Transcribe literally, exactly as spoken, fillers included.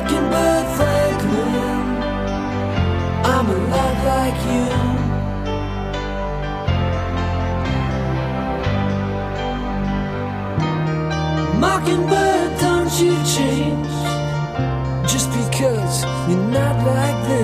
Mockingbird Franklin, I'm a lot like you. Mockingbird, don't you change just because you're not like them.